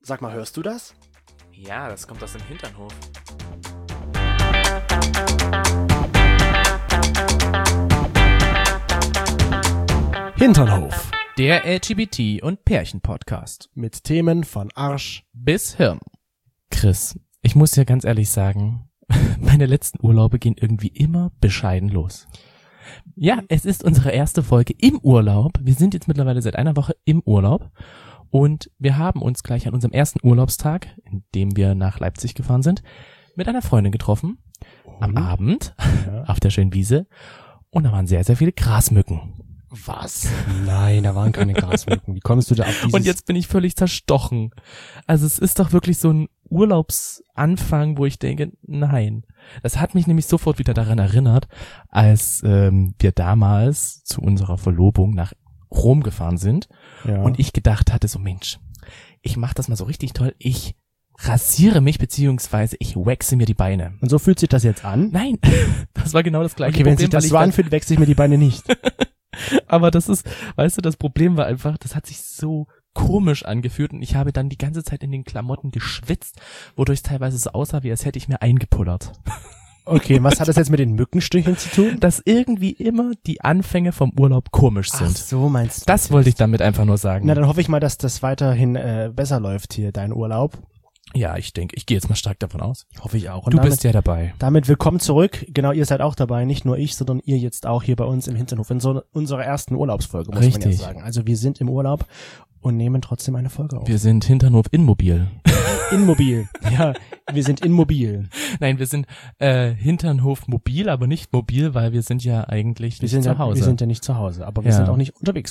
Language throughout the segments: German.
Sag mal, hörst du das? Ja, das kommt aus dem Hinternhof. Hinternhof. Der LGBT- und Pärchen-Podcast. Mit Themen von Arsch bis Hirn. Chris, ich muss dir ganz ehrlich sagen, meine letzten Urlaube gehen irgendwie immer bescheiden los. Ja, es ist unsere erste Folge im Urlaub. Wir sind jetzt mittlerweile seit einer Woche im Urlaub. Und wir haben uns gleich an unserem ersten Urlaubstag, in dem wir nach Leipzig gefahren sind, mit einer Freundin getroffen. Am Abend auf der schönen Wiese. Und da waren sehr, sehr viele Grasmücken. Was? Nein, da waren keine Grasmücken. Wie kommst du da auf dieses... Und jetzt bin ich völlig zerstochen. Also es ist doch wirklich so ein Urlaubsanfang, wo ich denke, nein. Das hat mich nämlich sofort wieder daran erinnert, als wir damals zu unserer Verlobung nach Rom gefahren sind und ich gedacht hatte, so Mensch, ich mache das mal so richtig toll, ich rasiere mich beziehungsweise ich waxe mir die Beine. Und so fühlt sich das jetzt an? Nein, das war genau das gleiche Problem. Okay, wenn sich das so anfühlt, wechsle ich mir die Beine nicht. Aber das ist, weißt du, das Problem war einfach, das hat sich so komisch angefühlt und ich habe dann die ganze Zeit in den Klamotten geschwitzt, wodurch es teilweise so aussah, wie als hätte ich mir eingepullert. Okay, was hat das jetzt mit den Mückenstichen zu tun? Dass irgendwie immer die Anfänge vom Urlaub komisch sind. Ach so, meinst du? Das wollte ich damit einfach nur sagen. Na, dann hoffe ich mal, dass das weiterhin besser läuft hier, dein Urlaub. Ja, ich denke, ich gehe jetzt mal stark davon aus. Hoffe ich auch. Und du damit, bist ja dabei. Damit willkommen zurück. Genau, ihr seid auch dabei. Nicht nur ich, sondern ihr jetzt auch hier bei uns im Hinternhof. In so unserer ersten Urlaubsfolge, muss man ja sagen. Also wir sind im Urlaub und nehmen trotzdem eine Folge auf. Wir sind Hinternhof Inmobil. Inmobil. Ja, wir sind inmobil. Nein, wir sind Hinternhof mobil, aber nicht mobil, weil wir sind ja eigentlich nicht zu Hause. Wir sind ja nicht zu Hause, aber wir sind auch nicht unterwegs.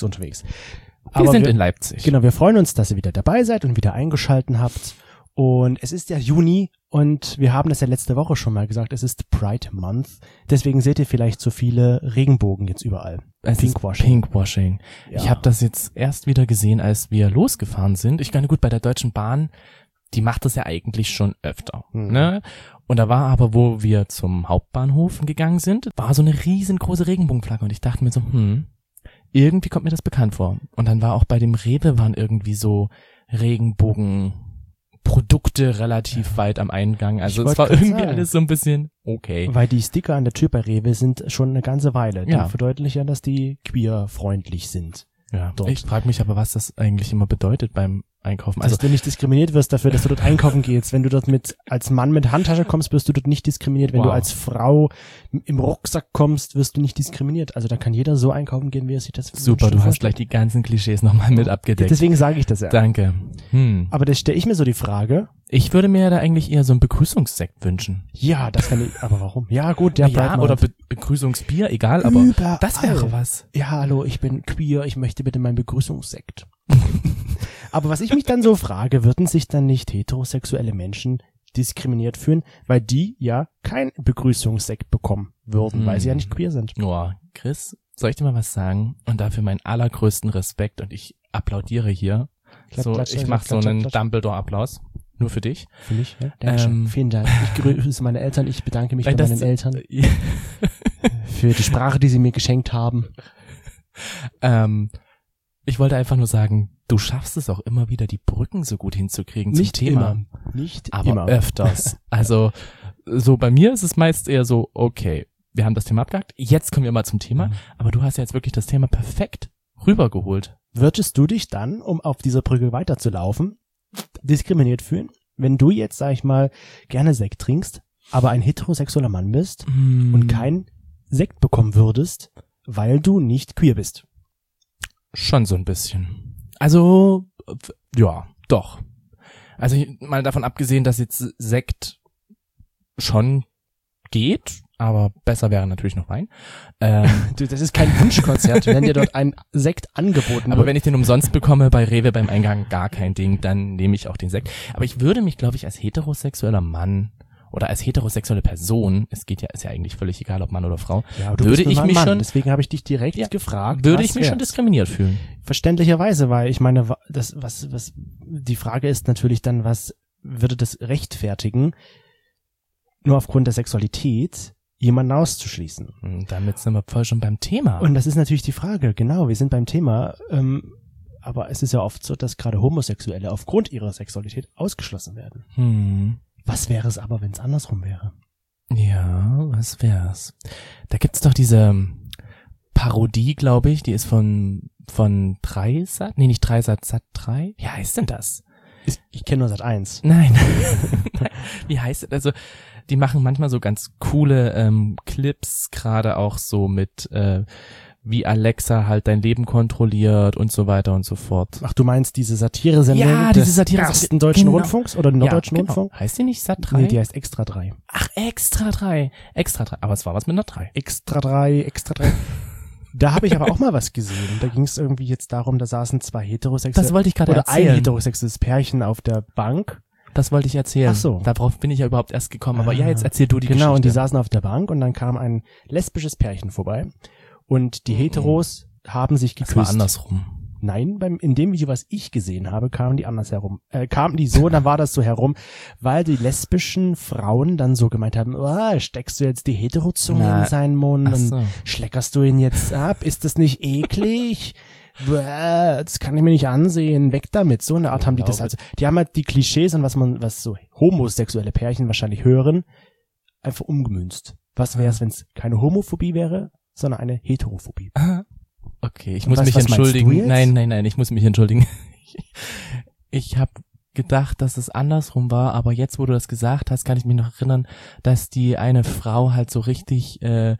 Wir sind in Leipzig. Genau, wir freuen uns, dass ihr wieder dabei seid und wieder eingeschalten habt. Und es ist ja Juni und wir haben das ja letzte Woche schon mal gesagt, es ist Pride Month. Deswegen seht ihr vielleicht so viele Regenbogen jetzt überall. Pinkwashing. Ja. Ich habe das jetzt erst wieder gesehen, als wir losgefahren sind. Ich meine, gut, bei der Deutschen Bahn, die macht das ja eigentlich schon öfter. Ne? Und da war aber, wo wir zum Hauptbahnhof gegangen sind, war so eine riesengroße Regenbogenflagge. Und ich dachte mir so, irgendwie kommt mir das bekannt vor. Und dann war auch bei dem Rewe waren irgendwie so Regenbogenprodukte relativ weit am Eingang. Also es war irgendwie alles so ein bisschen okay. Weil die Sticker an der Tür bei Rewe sind schon eine ganze Weile. Die verdeutlichen ja, dass die queerfreundlich sind. Ja, dort. Ich frage mich aber, was das eigentlich immer bedeutet beim Einkaufen. Dass du nicht diskriminiert wirst dafür, dass du dort einkaufen gehst. Wenn du dort als Mann mit Handtasche kommst, wirst du dort nicht diskriminiert. Wenn du als Frau im Rucksack kommst, wirst du nicht diskriminiert. Also da kann jeder so einkaufen gehen, wie er sich das wünscht. Super, du hast gleich die ganzen Klischees nochmal mit abgedeckt. Deswegen sage ich das ja. Danke. Aber da stelle ich mir so die Frage. Ich würde mir da eigentlich eher so einen Begrüßungssekt wünschen. Ja, das kann ich, aber warum? Ja gut, der bleibt mal. Oder Begrüßungsbier, egal, aber überall. Das wäre was. Ja, hallo, ich bin queer, ich möchte bitte meinen Begrüßungssekt. Aber was ich mich dann so frage, würden sich dann nicht heterosexuelle Menschen diskriminiert fühlen, weil die ja kein Begrüßungssekt bekommen würden, weil sie ja nicht queer sind. Oh, Chris, soll ich dir mal was sagen? Und dafür meinen allergrößten Respekt und ich applaudiere hier. Ich mache so einen Dumbledore-Applaus. Nur für dich. Für mich, ja. Dankeschön. Vielen Dank. Ich grüße meine Eltern, ich bedanke mich bei meinen Eltern für die Sprache, die sie mir geschenkt haben. Ich wollte einfach nur sagen, du schaffst es auch immer wieder, die Brücken so gut hinzukriegen zum Thema. Nicht aber immer. Öfters. Also, so bei mir ist es meist eher so, okay, wir haben das Thema abgehakt, jetzt kommen wir mal zum Thema, aber du hast ja jetzt wirklich das Thema perfekt rübergeholt. Würdest du dich dann, um auf dieser Brücke weiterzulaufen, diskriminiert fühlen, wenn du jetzt, sag ich mal, gerne Sekt trinkst, aber ein heterosexueller Mann bist und keinen Sekt bekommen würdest, weil du nicht queer bist? Schon so ein bisschen. Also, ja, doch. Also mal davon abgesehen, dass jetzt Sekt schon geht, aber besser wäre natürlich noch Wein. Das ist kein Wunschkonzert, wenn dir dort ein Sekt angeboten wird. Aber wenn ich den umsonst bekomme bei Rewe beim Eingang, gar kein Ding, dann nehme ich auch den Sekt. Aber ich würde mich, glaube ich, als heterosexueller Mann oder als heterosexuelle Person, ist ja eigentlich völlig egal, ob Mann oder Frau, würde ich mich schon, deswegen habe ich dich direkt gefragt, würde ich mich schon diskriminiert fühlen. Verständlicherweise, weil ich meine, was die Frage ist natürlich dann, was würde das rechtfertigen, nur aufgrund der Sexualität jemanden auszuschließen? Damit sind wir voll schon beim Thema. Und das ist natürlich die Frage, genau, wir sind beim Thema, aber es ist ja oft so, dass gerade Homosexuelle aufgrund ihrer Sexualität ausgeschlossen werden. Was wäre es aber, wenn es andersrum wäre? Ja, was wär's? Da gibt's doch diese Parodie, glaube ich, die ist von Dreisat? Nee, nicht Dreisat, Sat 3? Wie heißt denn das? Ich kenne nur Sat 1. Nein. Wie heißt es? Also, die machen manchmal so ganz coole Clips, gerade auch so mit wie Alexa halt dein Leben kontrolliert und so weiter und so fort. Ach, du meinst diese Satire-Sendung Ja, diese Satire ersten deutschen Rundfunks oder Norddeutschen Rundfunk? Heißt die nicht Sat 3? Nee, die heißt Extra 3. Ach, Extra 3. Extra 3. Aber es war was mit einer 3. Extra 3. Da habe ich aber auch mal was gesehen. Und da ging es irgendwie jetzt darum, da saßen zwei heterosexuelle Das wollte ich gerade erzählen. Oder ein heterosexuelles Pärchen auf der Bank. Das wollte ich erzählen. Ach so. Darauf bin ich ja überhaupt erst gekommen. Aber ja, jetzt erzähl du die Geschichte. Genau, und die saßen auf der Bank und dann kam ein lesbisches Pärchen vorbei. Und die Heteros haben sich geküsst. Das war andersrum. Nein, in dem Video, was ich gesehen habe, kamen die anders herum. Kamen die so, dann war das so herum, weil die lesbischen Frauen dann so gemeint haben, steckst du jetzt die Heterozunge in seinen Mund und schleckerst du ihn jetzt ab? Ist das nicht eklig? Das kann ich mir nicht ansehen, weg damit. So eine Art haben die das also. Die haben halt die Klischees und was so homosexuelle Pärchen wahrscheinlich hören, einfach umgemünzt. Was wäre es, wenn es keine Homophobie wäre, sondern eine Heterophobie? Okay, ich muss mich entschuldigen. Nein, ich muss mich entschuldigen. Ich habe gedacht, dass es andersrum war, aber jetzt, wo du das gesagt hast, kann ich mich noch erinnern, dass die eine Frau halt so richtig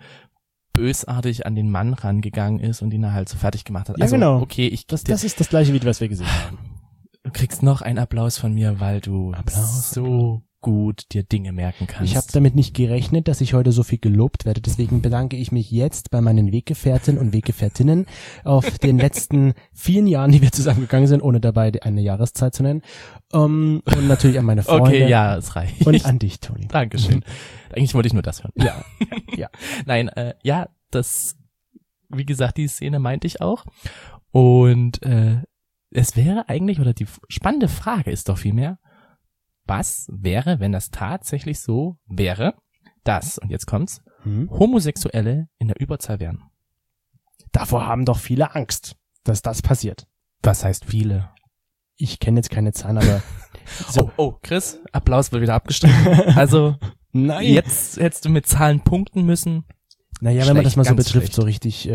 bösartig an den Mann rangegangen ist und ihn halt so fertig gemacht hat. Ja, also, genau. Okay, das ist das gleiche Video, was wir gesehen haben. Du kriegst noch einen Applaus von mir, weil du so gut dir Dinge merken kannst. Ich habe damit nicht gerechnet, dass ich heute so viel gelobt werde. Deswegen bedanke ich mich jetzt bei meinen Weggefährten und Weggefährtinnen auf den letzten 4 Jahren, die wir zusammengegangen sind, ohne dabei eine Jahreszeit zu nennen. Und natürlich an meine Freunde. Okay, ja, es reicht. Und an dich, Toni. Dankeschön. Eigentlich wollte ich nur das hören. Ja. Nein, das, wie gesagt, die Szene meinte ich auch. Und es wäre eigentlich, oder die spannende Frage ist doch vielmehr, was wäre, wenn das tatsächlich so wäre, dass, und jetzt kommt's, Homosexuelle in der Überzahl wären? Davor haben doch viele Angst, dass das passiert. Was heißt viele? Ich kenne jetzt keine Zahlen, aber so. Oh, Chris, Applaus wird wieder abgestrichen. Also, nein. Jetzt hättest du mit Zahlen punkten müssen. Naja, schlecht, wenn man das mal so betrifft, schlecht. so richtig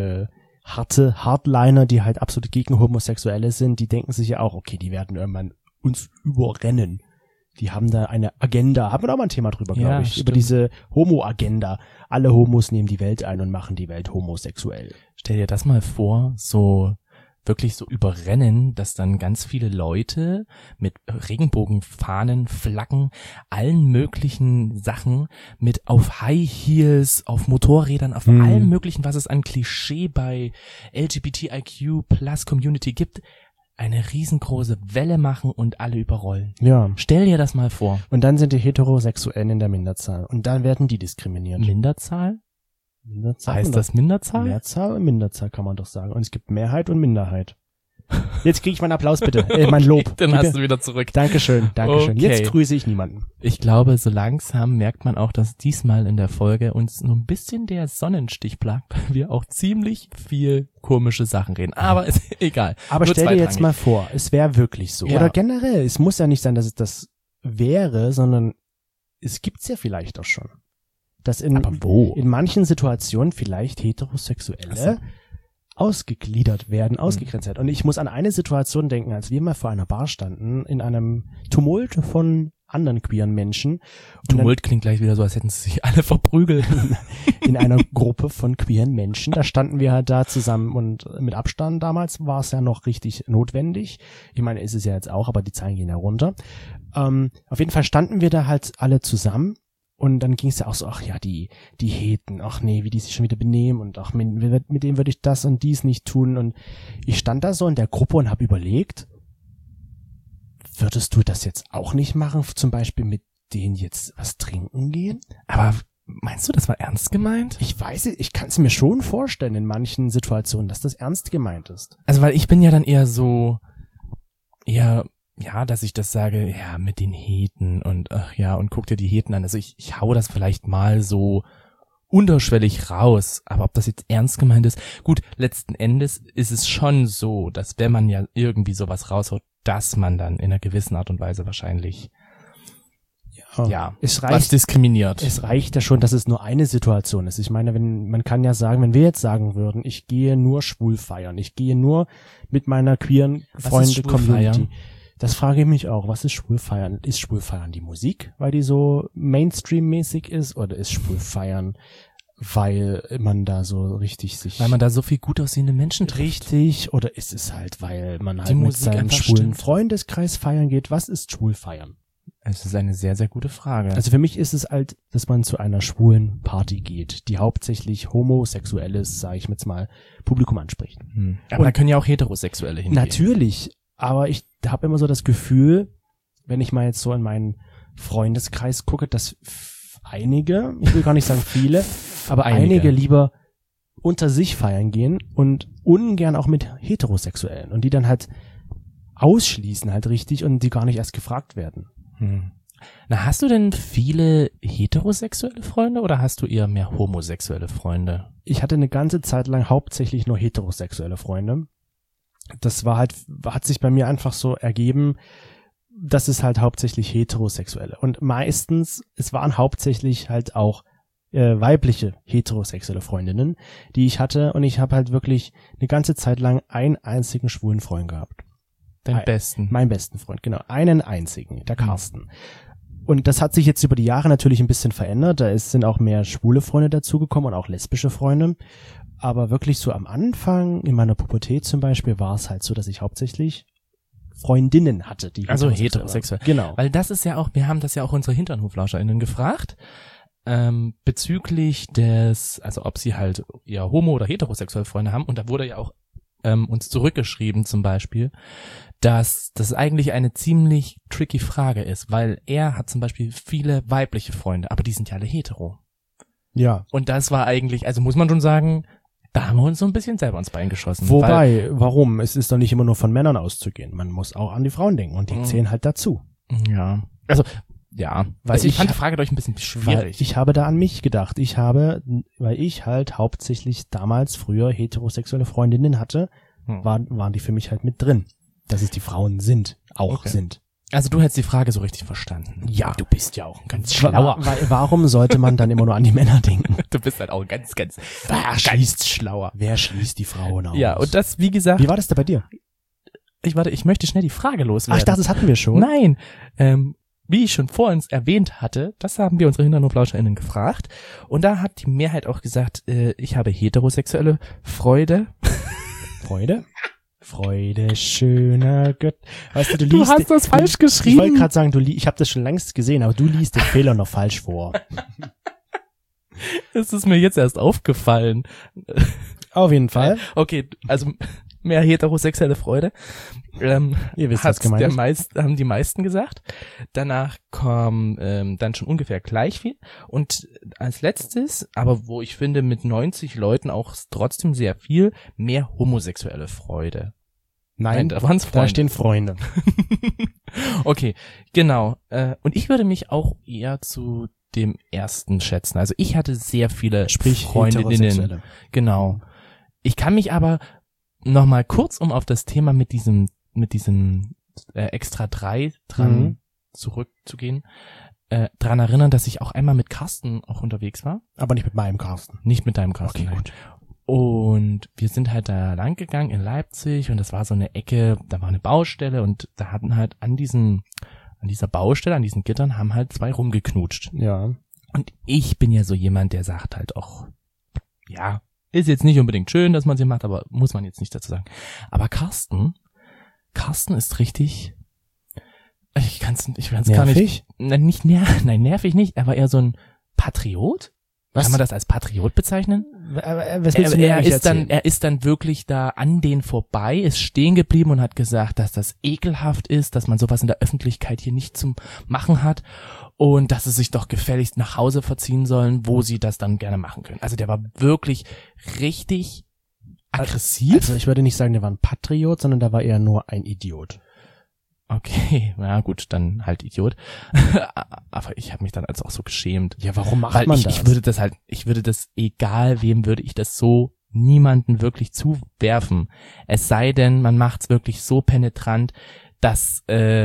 Hardliner, die halt absolut gegen Homosexuelle sind, die denken sich ja auch, okay, die werden irgendwann uns überrennen. Die haben da eine Agenda, haben wir da mal ein Thema drüber, glaube ich, über diese Homo-Agenda. Alle Homos nehmen die Welt ein und machen die Welt homosexuell. Stell dir das mal vor, so wirklich so überrennen, dass dann ganz viele Leute mit Regenbogenfahnen, Flaggen, allen möglichen Sachen mit auf High Heels, auf Motorrädern, auf allem möglichen, was es an Klischee bei LGBTIQ Plus Community gibt, eine riesengroße Welle machen und alle überrollen. Ja. Stell dir das mal vor. Und dann sind die Heterosexuellen in der Minderzahl. Und dann werden die diskriminiert. Minderzahl? Minderzahl? Heißt das Minderzahl? Mehrzahl und Minderzahl kann man doch sagen. Und es gibt Mehrheit und Minderheit. Jetzt kriege ich meinen Applaus bitte, mein Lob. Okay, dann hast du wieder zurück. Dankeschön. Okay. Jetzt grüße ich niemanden. Ich glaube, so langsam merkt man auch, dass diesmal in der Folge uns nur ein bisschen der Sonnenstich plagt, weil wir auch ziemlich viel komische Sachen reden. Aber ist egal. Aber stell dir jetzt mal vor, es wäre wirklich so. Ja. Oder generell, es muss ja nicht sein, dass es das wäre, sondern es gibt's ja vielleicht auch schon. Dass in manchen Situationen vielleicht Heterosexuelle ausgegliedert werden, ausgegrenzt werden. Und ich muss an eine Situation denken, als wir mal vor einer Bar standen, in einem Tumult von anderen queeren Menschen. Tumult klingt gleich wieder so, als hätten sie sich alle verprügelt. In einer Gruppe von queeren Menschen. Da standen wir halt da zusammen und mit Abstand damals war es ja noch richtig notwendig. Ich meine, ist es ja jetzt auch, aber die Zahlen gehen ja runter. Auf jeden Fall standen wir da halt alle zusammen. Und dann ging es ja auch so, ach ja, die Heten, ach nee, wie die sich schon wieder benehmen und ach, mit dem würde ich das und dies nicht tun. Und ich stand da so in der Gruppe und habe überlegt, würdest du das jetzt auch nicht machen, zum Beispiel mit denen jetzt was trinken gehen? Aber meinst du, das war ernst gemeint? Ich weiß, ich kann es mir schon vorstellen in manchen Situationen, dass das ernst gemeint ist. Also weil ich bin ja dann eher so, dass ich das sage, ja, mit den Heten und ach ja, und guck dir die Heten an. Also ich hau das vielleicht mal so unterschwellig raus. Aber ob das jetzt ernst gemeint ist, gut, letzten Endes ist es schon so, dass wenn man ja irgendwie sowas raushaut, dass man dann in einer gewissen Art und Weise wahrscheinlich es was reicht, diskriminiert. es reicht ja schon, dass es nur eine Situation ist. Ich meine, man kann ja sagen, wenn wir jetzt sagen würden, ich gehe nur schwul feiern, ich gehe nur mit meiner queeren Freunde-Community. Das frage ich mich auch. Was ist Schwulfeiern? Ist Schwulfeiern die Musik, weil die so Mainstream-mäßig ist? Oder ist Schwulfeiern, weil man da so richtig sich... Weil man da so viel gut aussehende Menschen trifft. Richtig. Oder ist es halt, weil man Die halt mit Musik seinem einfach schwulen stimmt. Freundeskreis feiern geht? Was ist Schwulfeiern? Es ist eine sehr, sehr gute Frage. Also für mich ist es halt, dass man zu einer schwulen Party geht, die hauptsächlich homosexuelles, sage ich jetzt mal, Publikum anspricht. Aber da können ja auch Heterosexuelle hingehen. Natürlich, aber ich habe immer so das Gefühl, wenn ich mal jetzt so in meinen Freundeskreis gucke, dass einige, ich will gar nicht sagen viele, aber einige lieber unter sich feiern gehen und ungern auch mit Heterosexuellen und die dann halt ausschließen halt richtig und die gar nicht erst gefragt werden. Na, hast du denn viele heterosexuelle Freunde oder hast du eher mehr homosexuelle Freunde? Ich hatte eine ganze Zeit lang hauptsächlich nur heterosexuelle Freunde. Das war halt, hat sich bei mir einfach so ergeben, dass es halt hauptsächlich heterosexuelle und meistens, es waren hauptsächlich halt auch weibliche heterosexuelle Freundinnen, die ich hatte und ich habe halt wirklich eine ganze Zeit lang einen einzigen schwulen Freund gehabt. Deinen besten. Meinen besten Freund, genau. Einen einzigen, der Carsten. Und das hat sich jetzt über die Jahre natürlich ein bisschen verändert. Da sind auch mehr schwule Freunde dazugekommen und auch lesbische Freunde. Aber wirklich so am Anfang, in meiner Pubertät zum Beispiel, war es halt so, dass ich hauptsächlich Freundinnen hatte, die Also heterosexuell heterosexuell. waren. Genau. Weil das ist ja auch, wir haben das ja auch unsere HinternhoflauscherInnen gefragt, bezüglich des, also ob sie halt eher homo- oder heterosexuelle Freunde haben. Und da wurde ja auch uns zurückgeschrieben zum Beispiel, dass das eigentlich eine ziemlich tricky Frage ist, weil er hat zum Beispiel viele weibliche Freunde, aber die sind ja alle hetero. Ja. Und das war eigentlich, also muss man schon sagen, da haben wir uns so ein bisschen selber ins Bein geschossen. Wobei, warum? Es ist doch nicht immer nur von Männern auszugehen. Man muss auch an die Frauen denken und die zählen halt dazu. Ja. Also, ja. Weil Ich fand die Frage doch ein bisschen Weil schwierig. ich habe da an mich gedacht. Weil ich halt hauptsächlich damals früher heterosexuelle Freundinnen hatte, waren die für mich halt mit drin. Dass es die Frauen sind, sind. Also du hättest die Frage so richtig verstanden. Ja. Du bist ja auch ein ganz schlauer. Warum sollte man dann immer nur an die Männer denken? Du bist halt auch ganz schlauer. Wer schließt die Frauen aus? Ja, und das, wie gesagt, Wie war das da bei dir? ich möchte schnell die Frage loswerden. Ach, ich dachte, das hatten wir schon. Nein, wie ich schon vorhin erwähnt hatte, das haben wir unsere HinternhoflauscherInnen gefragt. Und da hat die Mehrheit auch gesagt, ich habe heterosexuelle Freude. Freude, schöner Gott. Weißt du, Du hast das falsch Ich wollte geschrieben. gerade sagen, ich habe das schon längst gesehen, aber du liest den Fehler noch falsch vor. Das ist mir jetzt erst aufgefallen. Auf jeden Fall. Okay, also mehr heterosexuelle Freude. Ihr wisst, was Hat's gemeint ist. haben die meisten gesagt. Danach kommen dann schon ungefähr gleich viel. Und als letztes, aber wo ich finde mit 90 Leuten auch trotzdem sehr viel, mehr homosexuelle Freude. Nein, da waren's da Freunde. stehen Freunde. Okay, genau. Und ich würde mich auch eher zu dem ersten schätzen. Also ich hatte sehr viele Freundinnen. Heterosexuelle. Genau. Ich kann mich aber noch mal kurz, um auf das Thema mit diesem extra 3 dran zurückzugehen, dran erinnern, dass ich auch einmal mit Carsten auch unterwegs war. Aber nicht mit meinem Carsten. Nicht mit deinem Carsten. Okay, nein. gut. Und wir sind halt da lang gegangen in Leipzig und das war so eine Ecke, da war eine Baustelle und da hatten halt an dieser Baustelle, an diesen Gittern haben halt 2 rumgeknutscht. Ja. Und ich bin ja so jemand, der sagt halt auch, ja, ist jetzt nicht unbedingt schön, dass man sie macht, aber muss man jetzt nicht dazu sagen. Aber Carsten ist richtig, ich kann es gar nicht. Nein, nervig nicht, er war eher so ein Patriot. Was? Kann man das als Patriot bezeichnen? Was willst du mir eigentlich erzählen? Er ist dann wirklich da an denen vorbei, ist stehen geblieben und hat gesagt, dass das ekelhaft ist, dass man sowas in der Öffentlichkeit hier nicht zum Machen hat und dass sie sich doch gefälligst nach Hause verziehen sollen, wo sie das dann gerne machen können. Also der war wirklich richtig aggressiv. Also ich würde nicht sagen, der war ein Patriot, sondern der war eher nur ein Idiot. okay, na gut, dann halt Idiot. Aber ich habe mich dann also auch so geschämt. Ja, warum macht Weil man ich würde das, egal wem würde ich das so niemanden wirklich zuwerfen. Es sei denn, man macht's wirklich so penetrant, dass,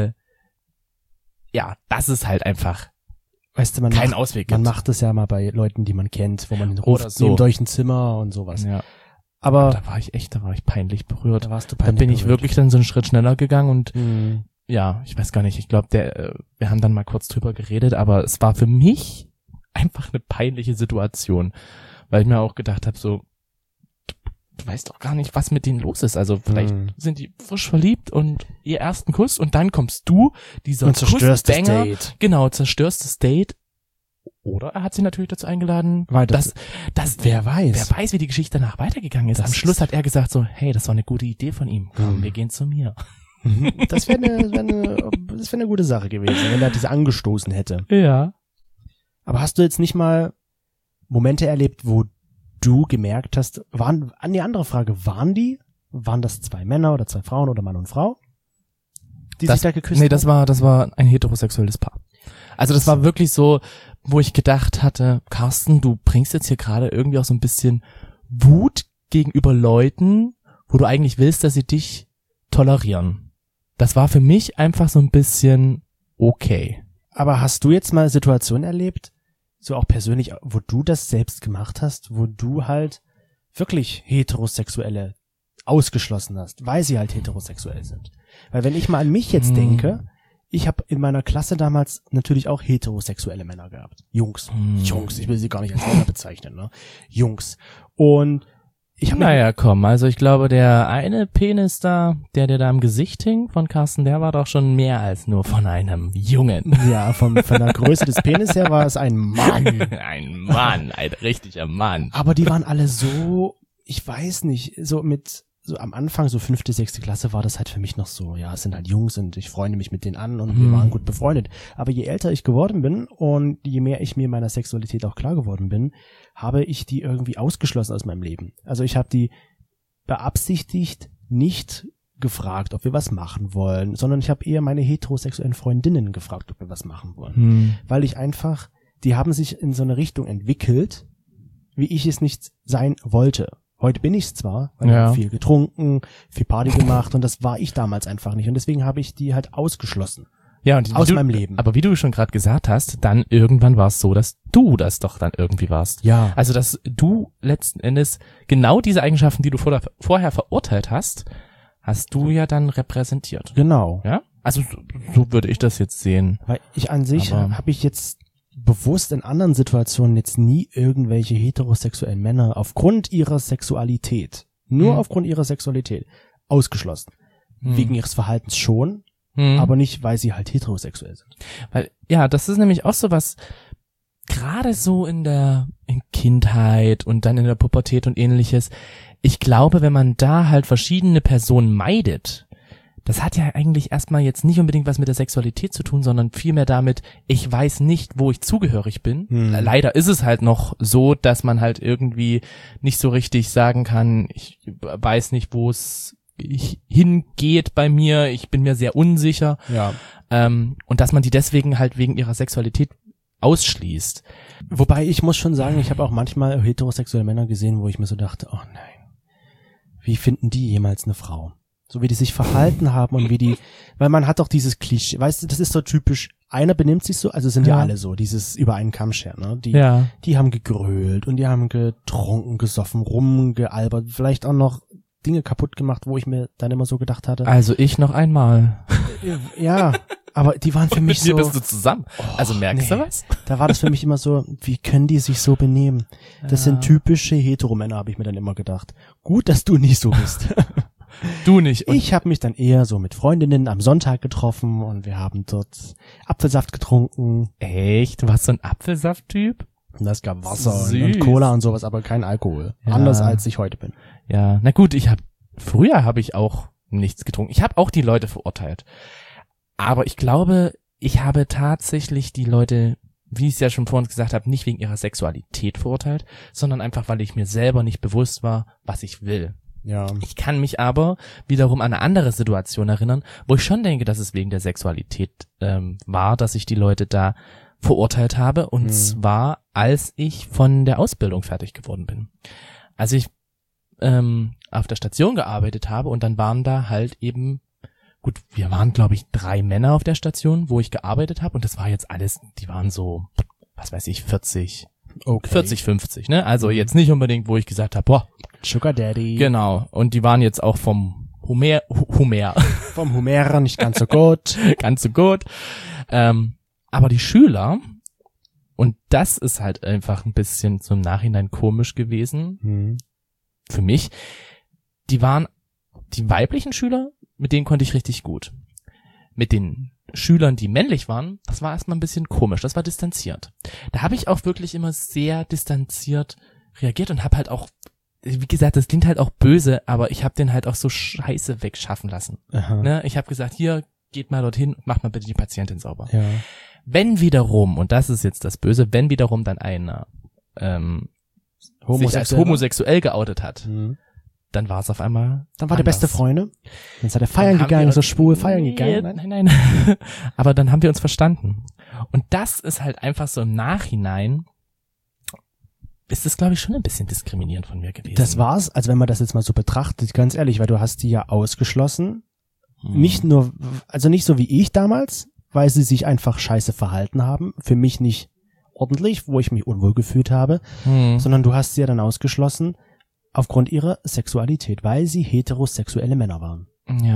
das ist halt einfach Weißt du, man keinen Ausweg man gibt. macht es ja mal bei Leuten, die man kennt, wo man den Oder ruft, so. nehmt euch ein Zimmer und sowas. Ja. Aber Da war ich peinlich berührt. da warst du Da peinlich bin ich berührt. wirklich dann so einen Schritt schneller gegangen und Mhm. ja, ich weiß gar nicht, ich glaube, wir haben dann mal kurz drüber geredet, aber es war für mich einfach eine peinliche Situation, weil ich mir auch gedacht habe, so, du weißt doch gar nicht, was mit denen los ist. Also vielleicht sind die frisch verliebt und ihr ersten Kuss und dann kommst du, dieser Und zerstörst das Kussbanger, Date. genau, zerstörst das Date. Oder er hat sie natürlich dazu eingeladen, Weiter. Wer weiß. wer weiß, wie die Geschichte danach weitergegangen ist. Das Am Schluss ist- hat er gesagt so, hey, das war eine gute Idee von ihm. Komm, wir gehen zu mir. Das wäre eine gute Sache gewesen, wenn er diese angestoßen hätte. Ja. Aber hast du jetzt nicht mal Momente erlebt, wo du gemerkt hast, waren das 2 Männer oder 2 Frauen oder Mann und Frau, die sich da geküsst Nee, haben? das war ein heterosexuelles Paar. Also das war wirklich so, wo ich gedacht hatte, Carsten, du bringst jetzt hier gerade irgendwie auch so ein bisschen Wut gegenüber Leuten, wo du eigentlich willst, dass sie dich tolerieren. Das war für mich einfach so ein bisschen okay. Aber hast du jetzt mal Situationen erlebt, so auch persönlich, wo du das selbst gemacht hast, wo du halt wirklich Heterosexuelle ausgeschlossen hast, weil sie halt heterosexuell sind? Weil wenn ich mal an mich jetzt denke, ich habe in meiner Klasse damals natürlich auch heterosexuelle Männer gehabt. Jungs, ich will sie gar nicht als Männer bezeichnen, ne? Jungs. Und ich habe Naja, komm, also ich glaube, der eine Penis da, der dir da im Gesicht hing von Carsten, der war doch schon mehr als nur von einem Jungen. ja, von der Größe des Penis her war es ein Mann. Ein Mann, ein richtiger Mann. Aber die waren alle so, ich weiß nicht, so am Anfang, so 5., 6. Klasse war das halt für mich noch so, ja, es sind halt Jungs und ich freunde mich mit denen an und wir waren gut befreundet. Aber je älter ich geworden bin und je mehr ich mir meiner Sexualität auch klar geworden bin, habe ich die irgendwie ausgeschlossen aus meinem Leben. Also ich habe die beabsichtigt nicht gefragt, ob wir was machen wollen, sondern ich habe eher meine heterosexuellen Freundinnen gefragt, ob wir was machen wollen. Weil ich einfach, die haben sich in so eine Richtung entwickelt, wie ich es nicht sein wollte. Heute bin ich es zwar, weil ich habe viel getrunken, viel Party gemacht und das war ich damals einfach nicht und deswegen habe ich die halt ausgeschlossen. Ja, und Aus meinem Leben. Aber wie du schon gerade gesagt hast, dann irgendwann war es so, dass du das doch dann irgendwie warst. Ja. Also, dass du letzten Endes genau diese Eigenschaften, die du vorher verurteilt hast, hast du ja dann repräsentiert. Genau. Ja? Also, so würde ich das jetzt sehen. Weil ich an sich Aber- habe ich jetzt bewusst in anderen Situationen jetzt nie irgendwelche heterosexuellen Männer aufgrund ihrer Sexualität, nur aufgrund ihrer Sexualität, ausgeschlossen. Wegen ihres Verhaltens schon, aber nicht, weil sie halt heterosexuell sind. Weil, ja, das ist nämlich auch so was, gerade so in Kindheit und dann in der Pubertät und ähnliches. Ich glaube, wenn man da halt verschiedene Personen meidet, das hat ja eigentlich erstmal jetzt nicht unbedingt was mit der Sexualität zu tun, sondern vielmehr damit, ich weiß nicht, wo ich zugehörig bin. Leider ist es halt noch so, dass man halt irgendwie nicht so richtig sagen kann, ich weiß nicht, wo es hingeht bei mir, ich bin mir sehr unsicher. Ja. Und dass man die deswegen halt wegen ihrer Sexualität ausschließt. Wobei ich muss schon sagen, ich habe auch manchmal heterosexuelle Männer gesehen, wo ich mir so dachte, oh nein, wie finden die jemals eine Frau? So wie die sich verhalten haben und wie die, weil man hat doch dieses Klischee, weißt du, das ist so typisch, einer benimmt sich so, also sind ja alle so, dieses über einen Kamm scheren, ne? Die haben gegrölt und die haben getrunken, gesoffen, rumgealbert, vielleicht auch noch Dinge kaputt gemacht, wo ich mir dann immer so gedacht hatte. Also ich noch einmal. Ja, aber die waren für mich Mit mir so. bist du zusammen. Also merkst du was? Da war das für mich immer so, wie können die sich so benehmen? Das sind typische Heteromänner, habe ich mir dann immer gedacht. Gut, dass du nicht so bist. Du nicht. Und Ich habe mich dann eher so mit Freundinnen am Sonntag getroffen und wir haben dort Apfelsaft getrunken. echt? Du warst so ein Apfelsaft-Typ? Und es gab Wasser Süß. und Cola und sowas, aber kein Alkohol. Ja. Anders als ich heute bin. Ja, na gut, früher habe ich auch nichts getrunken. Ich habe auch die Leute verurteilt. Aber ich glaube, ich habe tatsächlich die Leute, wie ich es ja schon vorhin gesagt habe, nicht wegen ihrer Sexualität verurteilt, sondern einfach, weil ich mir selber nicht bewusst war, was ich will. Ja. Ich kann mich aber wiederum an eine andere Situation erinnern, wo ich schon denke, dass es wegen der Sexualität war, dass ich die Leute da verurteilt habe. Und zwar, als ich von der Ausbildung fertig geworden bin. Als ich auf der Station gearbeitet habe und dann waren da halt eben, gut, wir waren glaube ich 3 Männer auf der Station, wo ich gearbeitet habe und das war jetzt alles, die waren so, was weiß ich, 40, 50, ne? Also jetzt nicht unbedingt, wo ich gesagt habe, boah, Sugar Daddy. genau. Und die waren jetzt auch vom Homer. Vom Homer nicht ganz so gut. Ganz so gut. Aber die Schüler, und das ist halt einfach ein bisschen zum Nachhinein komisch gewesen, für mich, die weiblichen Schüler, mit denen konnte ich richtig gut. Mit den Schülern, die männlich waren, das war erstmal ein bisschen komisch, das war distanziert. Da habe ich auch wirklich immer sehr distanziert reagiert und habe halt auch, wie gesagt, das klingt halt auch böse, aber ich habe den halt auch so Scheiße wegschaffen lassen. Ne? Ich habe gesagt, hier, geht mal dorthin, macht mal bitte die Patientin sauber. Ja. Wenn wiederum, und das ist jetzt das Böse, wenn wiederum dann einer sich als homosexuell geoutet hat, dann war es auf einmal dann war der beste Freunde. Dann ist er feiern gegangen, so schwul feiern gegangen. Nein. Aber dann haben wir uns verstanden. Und das ist halt einfach so im Nachhinein, ist das, glaube ich, schon ein bisschen diskriminierend von mir gewesen. Das war's, also wenn man das jetzt mal so betrachtet, ganz ehrlich, weil du hast die ja ausgeschlossen. Nicht nur, also nicht so wie ich damals, weil sie sich einfach scheiße verhalten haben. Für mich nicht ordentlich, wo ich mich unwohl gefühlt habe, sondern du hast sie ja dann ausgeschlossen aufgrund ihrer Sexualität, weil sie heterosexuelle Männer waren.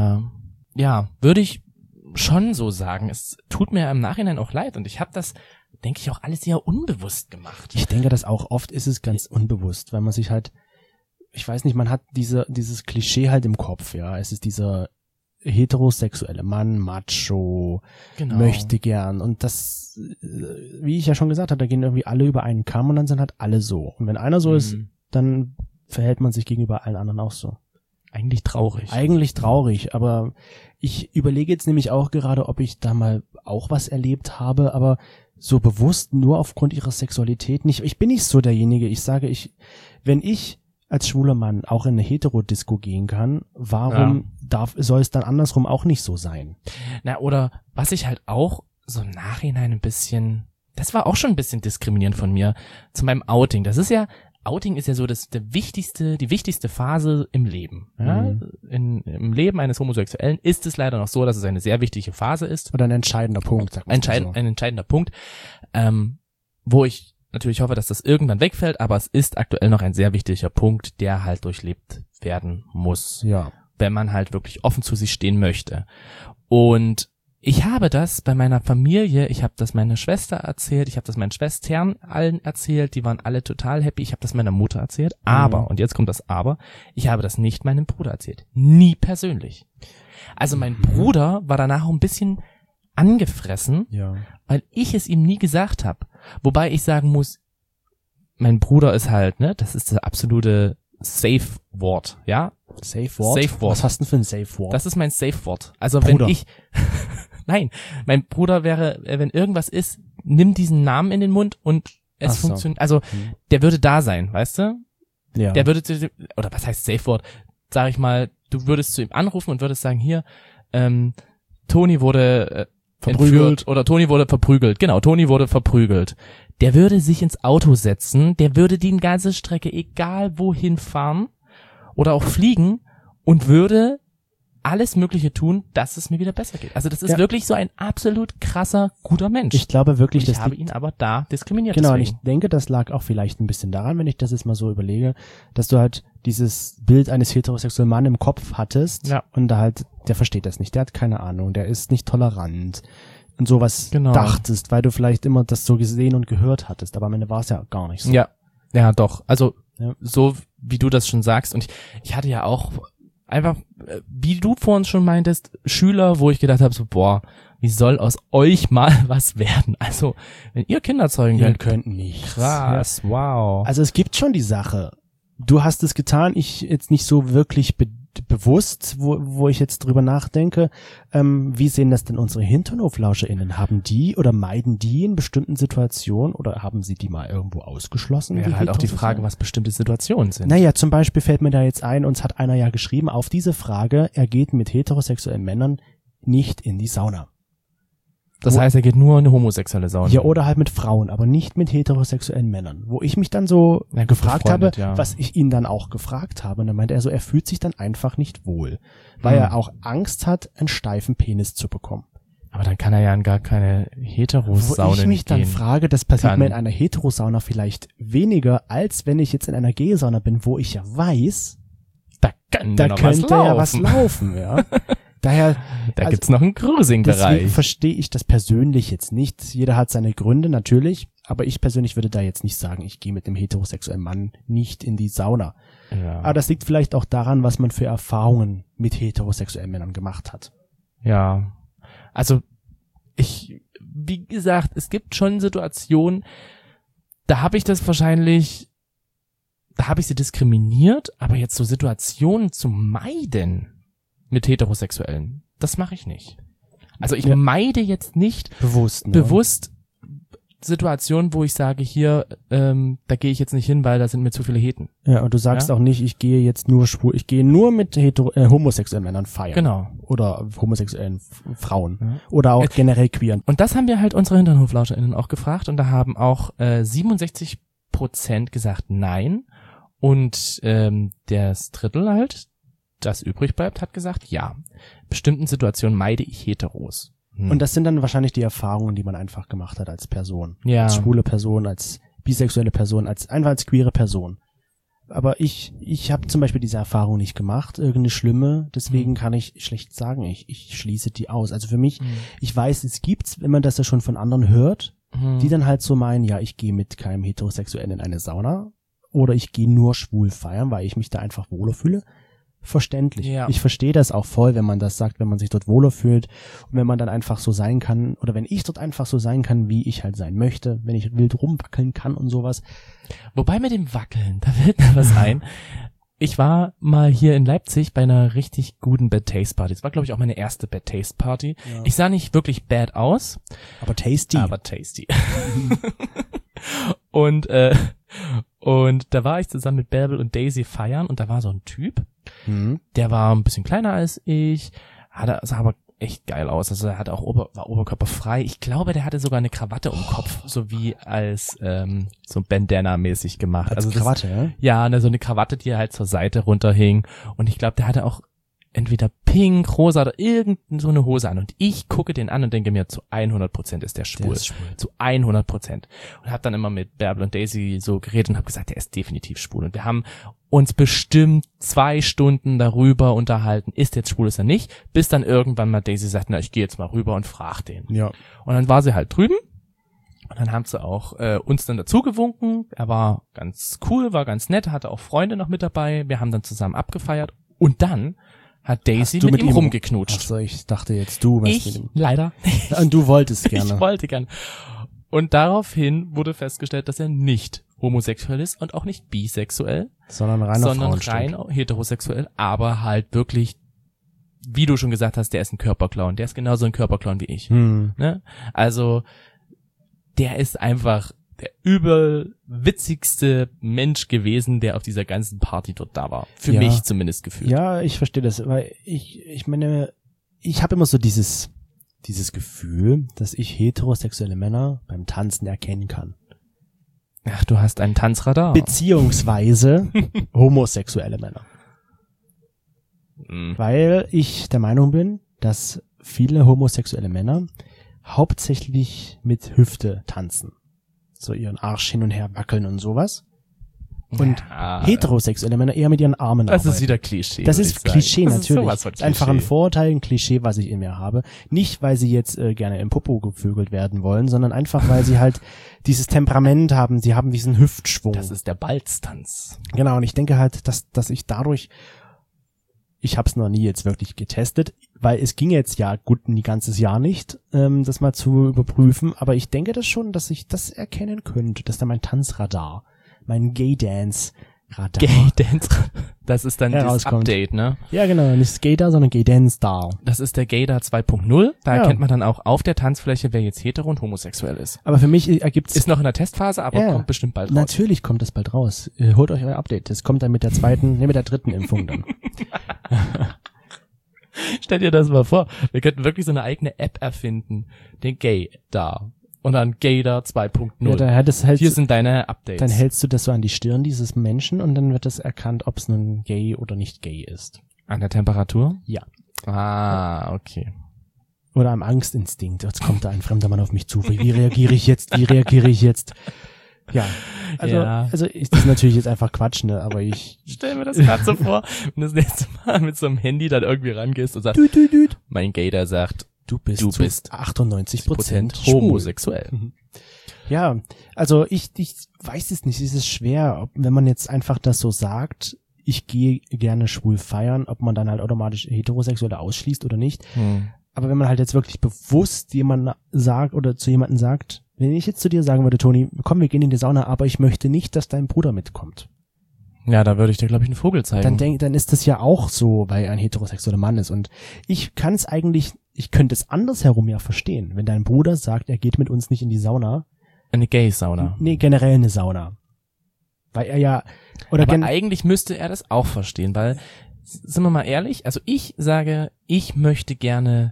Ja, würde ich schon so sagen. Es tut mir im Nachhinein auch leid und ich habe das, denke ich, auch alles eher unbewusst gemacht. Ich denke, dass auch oft ist es ganz unbewusst, weil man sich halt, ich weiß nicht, man hat dieses Klischee halt im Kopf, ja. Es ist dieser heterosexuelle Mann, Macho, möchte gern und das, wie ich ja schon gesagt habe, da gehen irgendwie alle über einen Kamm und dann sind halt alle so. Und wenn einer so ist, dann verhält man sich gegenüber allen anderen auch so. Eigentlich traurig, aber ich überlege jetzt nämlich auch gerade, ob ich da mal auch was erlebt habe, aber so bewusst nur aufgrund ihrer Sexualität nicht. Ich bin nicht so derjenige, ich sage, wenn ich als schwuler Mann auch in eine Hetero-Disco gehen kann, warum soll es dann andersrum auch nicht so sein? Na, oder was ich halt auch so im Nachhinein ein bisschen, das war auch schon ein bisschen diskriminierend von mir, zu meinem Outing. Outing ist ja so die wichtigste Phase im Leben. Ja? Im Leben eines Homosexuellen ist es leider noch so, dass es eine sehr wichtige Phase ist. Oder ein entscheidender Punkt, sagt man so. Ein entscheidender Punkt, wo ich natürlich hoffe, dass das irgendwann wegfällt, aber es ist aktuell noch ein sehr wichtiger Punkt, der halt durchlebt werden muss. Ja. Wenn man halt wirklich offen zu sich stehen möchte. Und ich habe das bei meiner Familie, ich habe das meiner Schwester erzählt, ich habe das meinen Schwestern allen erzählt, die waren alle total happy, ich habe das meiner Mutter erzählt, aber, und jetzt kommt das Aber, ich habe das nicht meinem Bruder erzählt. Nie persönlich. Also mein Bruder war danach auch ein bisschen angefressen, weil ich es ihm nie gesagt habe. Wobei ich sagen muss, mein Bruder ist halt, ne, das ist das absolute Safe-Wort, ja? Safe-Wort? Safe-Wort. Was hast du denn für ein Safe-Wort? Das ist mein Safe-Wort. Also Bruder. wenn ich, nein, mein Bruder wäre, wenn irgendwas ist, nimm diesen Namen in den Mund und es funktioniert, also der würde da sein, weißt du? Ja. Der würde, oder was heißt Safe-Wort? Sag ich mal, du würdest zu ihm anrufen und würdest sagen, hier, Toni wurde verprügelt oder Toni wurde verprügelt. Genau, Toni wurde verprügelt. Der würde sich ins Auto setzen, der würde die ganze Strecke egal wohin fahren oder auch fliegen und würde alles Mögliche tun, dass es mir wieder besser geht. Also das ist wirklich so ein absolut krasser, guter Mensch. Ich glaube wirklich, dass ich habe ihn aber da diskriminiert. Genau, deswegen. und ich denke, das lag auch vielleicht ein bisschen daran, wenn ich das jetzt mal so überlege, dass du halt dieses Bild eines heterosexuellen Mannes im Kopf hattest und da halt, der versteht das nicht, der hat keine Ahnung, der ist nicht tolerant und sowas dachtest, weil du vielleicht immer das so gesehen und gehört hattest, aber am Ende war es ja gar nicht so. Ja, doch. Also so wie du das schon sagst und ich hatte ja auch einfach, wie du vorhin schon meintest, Schüler, wo ich gedacht habe, so boah, wie soll aus euch mal was werden? Also, wenn ihr Kinder zeugen könnt nicht. Krass, wow. Also es gibt schon die Sache. Du hast es getan, ich jetzt nicht so wirklich bewusst, wo ich jetzt drüber nachdenke, wie sehen das denn unsere HinternhoflauscherInnen? Haben die oder meiden die in bestimmten Situationen oder haben sie die mal irgendwo ausgeschlossen? Wäre halt auch die Frage, was bestimmte Situationen sind. Naja, zum Beispiel fällt mir da jetzt ein, uns hat einer ja geschrieben, auf diese Frage, er geht mit heterosexuellen Männern nicht in die Sauna. Das heißt, er geht nur in eine homosexuelle Sauna. Ja, oder halt mit Frauen, aber nicht mit heterosexuellen Männern. Wo ich mich dann so gefragt habe, was ich ihn dann auch gefragt habe, und dann meinte er so, er fühlt sich dann einfach nicht wohl, weil er auch Angst hat, einen steifen Penis zu bekommen. Aber dann kann er ja in gar keine Heterosauna gehen. Wo ich mich dann frage, das passiert mir in einer Heterosauna vielleicht weniger, als wenn ich jetzt in einer Gay-Sauna bin, wo ich ja weiß, da könnte ja was laufen, ja. Daher, da gibt's noch einen Cruising-Bereich. Deswegen verstehe ich das persönlich jetzt nicht. Jeder hat seine Gründe, natürlich. Aber ich persönlich würde da jetzt nicht sagen, ich gehe mit dem heterosexuellen Mann nicht in die Sauna. Ja. Aber das liegt vielleicht auch daran, was man für Erfahrungen mit heterosexuellen Männern gemacht hat. Ja, also wie gesagt, es gibt schon Situationen, da habe ich sie diskriminiert, aber jetzt so Situationen zu meiden mit Heterosexuellen, das mache ich nicht. Also ich meide jetzt nicht bewusst Situationen, wo ich sage, hier, da gehe ich jetzt nicht hin, weil da sind mir zu viele Heten. Ja, und du sagst auch nicht, ich gehe jetzt nur schwul, ich gehe nur mit homosexuellen Männern feiern. Genau. Oder homosexuellen Frauen. Ja. Oder auch generell queer. Und das haben wir halt unsere HinternhoflauscherInnen auch gefragt und da haben auch 67% gesagt nein und das Drittel halt, das übrig bleibt, hat gesagt, ja. Bestimmten Situationen meide ich Heteros. Und das sind dann wahrscheinlich die Erfahrungen, die man einfach gemacht hat als Person. Ja. Als schwule Person, als bisexuelle Person, einfach als queere Person. Aber ich habe zum Beispiel diese Erfahrung nicht gemacht, irgendeine schlimme, deswegen kann ich schlecht sagen, ich schließe die aus. Also für mich, ich weiß, es gibt's, wenn man das ja schon von anderen hört, die dann halt so meinen, ja, ich gehe mit keinem Heterosexuellen in eine Sauna oder ich gehe nur schwul feiern, weil ich mich da einfach wohler fühle. Verständlich. Ja. Ich verstehe das auch voll, wenn man das sagt, wenn man sich dort wohler fühlt und wenn man dann einfach so sein kann oder wenn ich dort einfach so sein kann, wie ich halt sein möchte, wenn ich wild rumwackeln kann und sowas. Wobei mit dem Wackeln, da fällt mir was ein. Ich war mal hier in Leipzig bei einer richtig guten Bad Taste Party. Das war, glaube ich, auch meine erste Bad Taste Party. Ja. Ich sah nicht wirklich bad aus. Aber tasty. Und da war ich zusammen mit Bärbel und Daisy feiern und da war so ein Typ, der war ein bisschen kleiner als ich, sah aber echt geil aus. Also er hatte auch war oberkörperfrei. Ich glaube, der hatte sogar eine Krawatte um den Kopf, so wie als so Bandana-mäßig gemacht. Als also Krawatte, ja? Ja, so eine Krawatte, die halt zur Seite runterhing. Und ich glaube, der hatte auch entweder pink, rosa oder irgend so eine Hose an. Und ich gucke den an und denke mir, zu 100% ist der schwul. Zu 100%. Und habe dann immer mit Bärbel und Daisy so geredet und habe gesagt, der ist definitiv schwul. Und wir haben uns bestimmt 2 Stunden darüber unterhalten, ist jetzt schwul, ist er nicht, bis dann irgendwann mal Daisy sagt, na, ich gehe jetzt mal rüber und frag den. Ja. Und dann war sie halt drüben. Und dann haben sie auch uns dann dazu gewunken. Er war ganz cool, war ganz nett, hatte auch Freunde noch mit dabei. Wir haben dann zusammen abgefeiert. Und dann hat Daisy mit ihm rumgeknutscht. Achso, ich dachte jetzt du. Leider. Und du wolltest gerne. Ich wollte gerne. Und daraufhin wurde festgestellt, dass er nicht homosexuell ist und auch nicht bisexuell, sondern rein heterosexuell, aber halt wirklich, wie du schon gesagt hast, der ist ein Körperclown. Der ist genauso ein Körperclown wie ich. Ne? Also, der ist einfach der übel witzigste Mensch gewesen, der auf dieser ganzen Party dort da war. Für mich zumindest gefühlt. Ja, ich verstehe das, weil ich meine, ich habe immer so dieses Gefühl, dass ich heterosexuelle Männer beim Tanzen erkennen kann. Ach, du hast einen Tanzradar. Beziehungsweise homosexuelle Männer. Weil ich der Meinung bin, dass viele homosexuelle Männer hauptsächlich mit Hüfte tanzen. So ihren Arsch hin und her wackeln und sowas. Und heterosexuelle Männer eher mit ihren Armen arbeiten. Das ist wieder Klischee. Das ist Klischee, natürlich. Das ist einfach ein Vorurteil, ein Klischee, was ich in mir habe. Nicht, weil sie jetzt gerne im Popo gevögelt werden wollen, sondern einfach, weil sie halt dieses Temperament haben. Sie haben diesen Hüftschwung. Das ist der Balztanz. Genau, und ich denke halt, dass ich dadurch, ich habe es noch nie jetzt wirklich getestet, weil es ging jetzt ja gut ein ganzes Jahr nicht, das mal zu überprüfen. Aber ich denke das schon, dass ich das erkennen könnte, dass da mein Tanzradar, mein Gay-Dance Radar. Gay Dance. Das ist dann das Herauskommt. Update, ne? Ja, genau, nicht Skater, sondern Gay Dance Star. Das ist der Gaydar 2.0. Da Ja. erkennt man dann auch auf der Tanzfläche, wer jetzt hetero und homosexuell ist. Aber für mich ergibt's Ist noch in der Testphase, aber Ja. kommt bestimmt bald raus. natürlich kommt das bald raus. Holt euch euer Update. Das kommt dann mit der mit der dritten Impfung dann. Stell dir das mal vor. Wir könnten wirklich so eine eigene App erfinden. Den Gaydar. Und dann Gaydar 2.0. Ja, Hier sind deine Updates. dann hältst du das so an die Stirn dieses Menschen und dann wird das erkannt, ob es nun gay oder nicht gay ist. An der Temperatur? Ja. Ah, okay. Oder am Angstinstinkt. Jetzt kommt da ein fremder Mann auf mich zu. Wie reagiere ich jetzt? Wie reagiere ich jetzt? Ja. Also, Ja. das ist natürlich jetzt einfach Quatsch, ne? Aber ich. Stell mir das gerade so vor, wenn du das nächste Mal mit so einem Handy dann irgendwie rangehst und sagst, mein Gaydar sagt, Du bist Du zu bist 98% homosexuell. schwul. Ja, also ich weiß es nicht. Es ist schwer, wenn man jetzt einfach das so sagt, ich gehe gerne schwul feiern, ob man dann halt automatisch Heterosexuelle ausschließt oder nicht. Aber wenn man halt jetzt wirklich bewusst jemanden sagt oder zu jemandem sagt, wenn ich jetzt zu dir sagen würde, Toni, komm, wir gehen in die Sauna, aber ich möchte nicht, dass dein Bruder mitkommt. Ja, da würde ich dir, glaube ich, einen Vogel zeigen. Dann ist das ja auch so, weil er ein heterosexueller Mann ist. Und ich könnte es andersherum ja verstehen. Wenn dein Bruder sagt, er geht mit uns nicht in die Sauna. Eine Gay-Sauna. Nee, generell eine Sauna. Weil er ja, oder Aber eigentlich müsste er das auch verstehen, weil, sind wir mal ehrlich, also ich sage, ich möchte gerne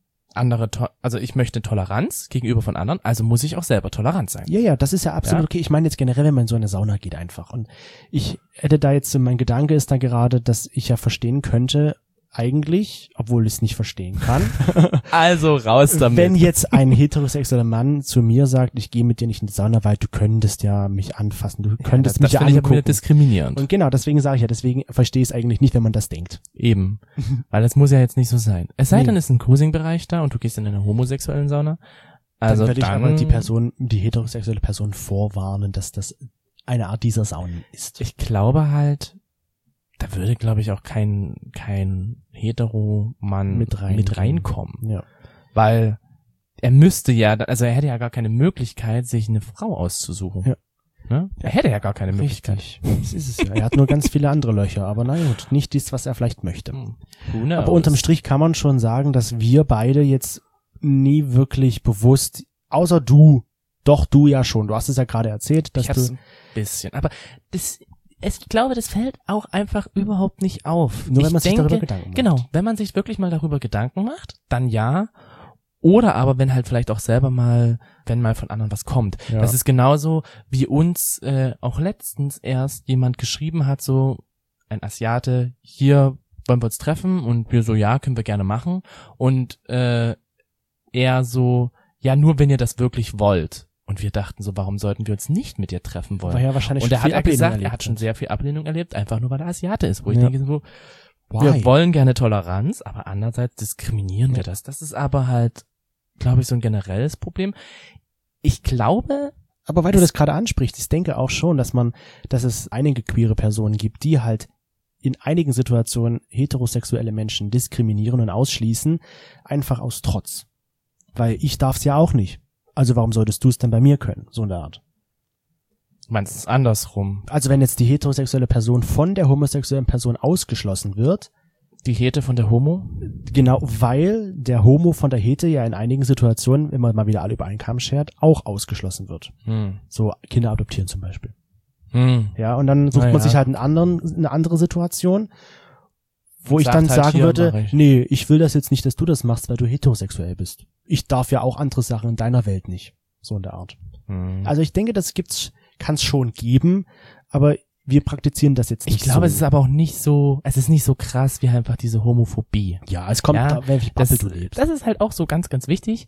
ich möchte Toleranz gegenüber von anderen, also muss ich auch selber tolerant sein. ja, das ist ja absolut Ja. okay. Ich meine jetzt generell, wenn man in so eine Sauna geht einfach. Und ich hätte da jetzt, mein Gedanke ist da gerade, dass ich ja verstehen könnte, eigentlich, obwohl ich es nicht verstehen kann, Also raus damit. wenn jetzt ein heterosexueller Mann zu mir sagt, ich gehe mit dir nicht in die Sauna, weil du könntest ja mich anfassen, du könntest mich ja finde ich aber wieder angucken. diskriminierend. Und genau, deswegen sage ich ja, deswegen verstehe ich es eigentlich nicht, wenn man das denkt. Eben. Weil das muss ja jetzt nicht so sein. Es sei Nee. denn, es ist ein Cruising-Bereich da und du gehst in eine homosexuellen Sauna. Also Dann würde ich aber die heterosexuelle Person vorwarnen, dass das eine Art dieser Saunen ist. ich glaube halt, da würde, glaube ich, auch kein Hetero-Mann Mit reinkommen. Ja. Weil er müsste ja, also er hätte ja gar keine Möglichkeit, sich eine Frau auszusuchen. Ja. Ne? Er hätte ja gar keine Möglichkeit. Richtig. Das ist es ja. Er hat nur ganz viele andere Löcher, aber na gut, nicht dies, was er vielleicht möchte. Who knows? Aber unterm Strich kann man schon sagen, dass wir beide jetzt nie wirklich bewusst, außer du, doch du ja schon, du hast es ja gerade erzählt, dass ich hab's du, ein bisschen. Aber ich glaube, das fällt auch einfach überhaupt nicht auf. nur wenn Ich man sich denke, darüber Gedanken macht. Genau, wenn man sich wirklich mal darüber Gedanken macht, dann ja. Oder aber wenn halt vielleicht auch selber mal, wenn mal von anderen was kommt. Ja. Das ist genauso, wie uns auch letztens erst jemand geschrieben hat, so ein Asiate, hier wollen wir uns treffen und wir so, ja, können wir gerne machen. Und er so, ja, nur wenn ihr das wirklich wollt. Und wir dachten so, warum sollten wir uns nicht mit dir treffen wollen? weil er wahrscheinlich Und schon er hat viel ja Ablehnung gesagt, er erlebt hat schon sehr viel Ablehnung erlebt, einfach nur weil er Asiate ist. Wo ich Ja. denke so, Why? wir wollen gerne Toleranz, aber andererseits diskriminieren wir das. Das ist aber halt, glaube ich, so ein generelles Problem. Ich glaube, Aber weil du das gerade ansprichst, ich denke auch schon, dass es einige queere Personen gibt, die halt in einigen Situationen heterosexuelle Menschen diskriminieren und ausschließen, einfach aus Trotz. Weil ich darf's ja auch nicht. Also warum solltest du es denn bei mir können? So in der Art. meinst du es andersrum? Also wenn jetzt die heterosexuelle Person von der homosexuellen Person ausgeschlossen wird, Die Hete von der Homo? genau, weil der Homo von der Hete ja in einigen Situationen, wenn man mal wieder alle über einen Kamm schert, auch ausgeschlossen wird. So Kinder adoptieren zum Beispiel. Ja, und dann sucht Na man ja. sich halt eine andere Situation, wo Und ich dann sagt halt, sagen hier würde, mach ich. nee, ich will das jetzt nicht, dass du das machst, weil du heterosexuell bist. Ich darf ja auch andere Sachen in deiner Welt nicht. So in der Art. Also ich denke, kann es schon geben, aber wir praktizieren das jetzt nicht Ich glaube, so. es ist aber auch nicht so krass wie einfach diese Homophobie. Ja, es kommt, Ja, welche Das, Bubble du lebst. das ist halt auch so ganz, ganz wichtig.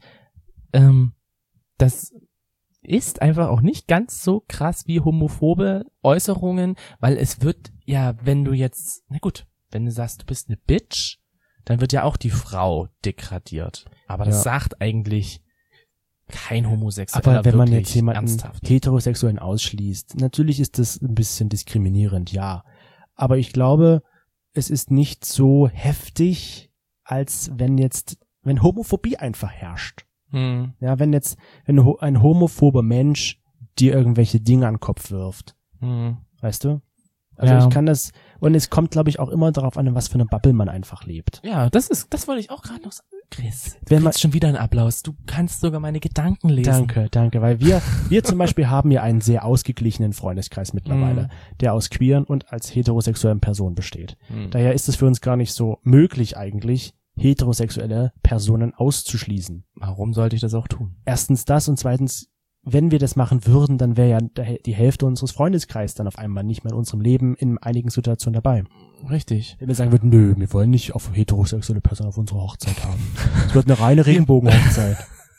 Das ist einfach auch nicht ganz so krass wie homophobe Äußerungen, weil es wird ja, wenn du jetzt, na gut, wenn du sagst, du bist eine Bitch, dann wird ja auch die Frau degradiert. Aber das Ja. sagt eigentlich kein Homosexueller Aber wenn man wirklich jetzt jemanden ernsthaft. Heterosexuellen ausschließt, natürlich ist das ein bisschen diskriminierend, ja. Aber ich glaube, es ist nicht so heftig, als wenn Homophobie einfach herrscht. Ja, wenn ein homophober Mensch dir irgendwelche Dinge an den Kopf wirft, weißt du? Also Ja. ich kann das, und es kommt, glaube ich, auch immer darauf an, was für eine Bubble man einfach lebt. Ja, das wollte ich auch gerade noch sagen. Chris, du Wenn man- kriegst schon wieder einen Applaus. Du kannst sogar meine Gedanken lesen. Danke, weil wir zum Beispiel haben ja einen sehr ausgeglichenen Freundeskreis mittlerweile, der aus queeren und als heterosexuellen Personen besteht. Daher ist es für uns gar nicht so möglich eigentlich, heterosexuelle Personen auszuschließen. Warum sollte ich das auch tun? Erstens das und zweitens, wenn wir das machen würden, dann wäre ja die Hälfte unseres Freundeskreises dann auf einmal nicht mehr in unserem Leben in einigen Situationen dabei. Richtig. Wenn wir sagen würden, nö, wir wollen nicht auf heterosexuelle Personen auf unserer Hochzeit haben. Es wird eine reine Regenbogenhochzeit.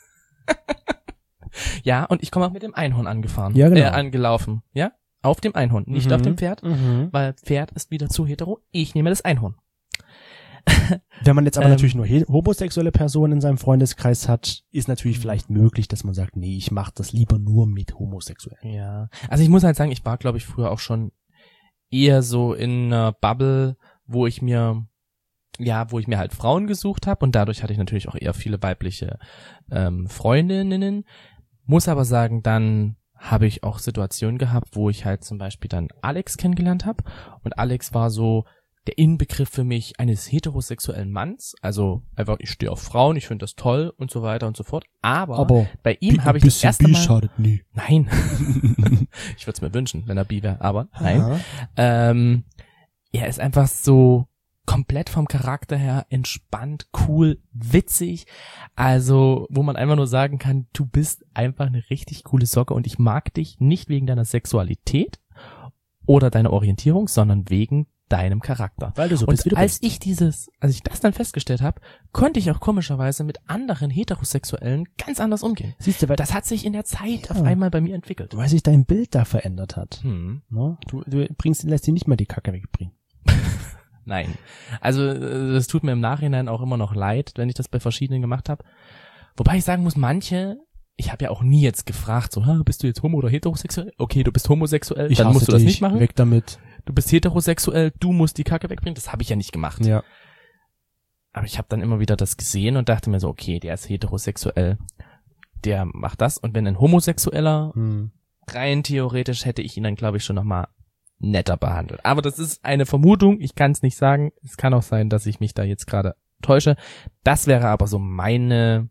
Ja, und ich komme auch mit dem Einhorn angefahren. Ja, genau. Angelaufen. Ja? Auf dem Einhorn, nicht auf dem Pferd, weil Pferd ist wieder zu hetero. Ich nehme das Einhorn. Wenn man jetzt aber natürlich nur homosexuelle Personen in seinem Freundeskreis hat, ist natürlich vielleicht möglich, dass man sagt, nee, ich mache das lieber nur mit Homosexuellen. Ja. Also ich muss halt sagen, ich war, glaube ich, früher auch schon eher so in einer Bubble, wo ich mir halt Frauen gesucht habe und dadurch hatte ich natürlich auch eher viele weibliche Freundinnen. Muss aber sagen, dann habe ich auch Situationen gehabt, wo ich halt zum Beispiel dann Alex kennengelernt habe und Alex war so der Inbegriff für mich eines heterosexuellen Manns, also einfach, ich stehe auf Frauen, ich finde das toll und so weiter und so fort, aber bei ihm habe ich das erste Mal... schadet nie. Nein, ich würde es mir wünschen, wenn er bi wäre, aber nein. Er ist einfach so komplett vom Charakter her entspannt, cool, witzig, also wo man einfach nur sagen kann, du bist einfach eine richtig coole Socke und ich mag dich nicht wegen deiner Sexualität oder deiner Orientierung, sondern wegen deinem Charakter. Weil du so und bist, wie du als bist. ich das dann festgestellt habe, konnte ich auch komischerweise mit anderen Heterosexuellen ganz anders umgehen. Siehst du, weil Das hat sich in der Zeit auf einmal bei mir entwickelt. weil sich dein Bild da verändert hat. Hm. Ne? Du lässt dir nicht mal die Kacke wegbringen. Nein. Also es tut mir im Nachhinein auch immer noch leid, wenn ich das bei verschiedenen gemacht habe. Wobei ich sagen muss, manche, ich habe ja auch nie jetzt gefragt, so, bist du jetzt homo oder heterosexuell? Okay, du bist homosexuell, dann hasse musst du das dich, nicht machen. Weg damit. Du bist heterosexuell, du musst die Kacke wegbringen. Das habe ich ja nicht gemacht. Ja. Aber ich habe dann immer wieder das gesehen und dachte mir so, okay, der ist heterosexuell, der macht das. Und wenn ein Homosexueller, rein theoretisch hätte ich ihn dann, glaube ich, schon nochmal netter behandelt. Aber das ist eine Vermutung, ich kann es nicht sagen. Es kann auch sein, dass ich mich da jetzt gerade täusche. Das wäre aber so meine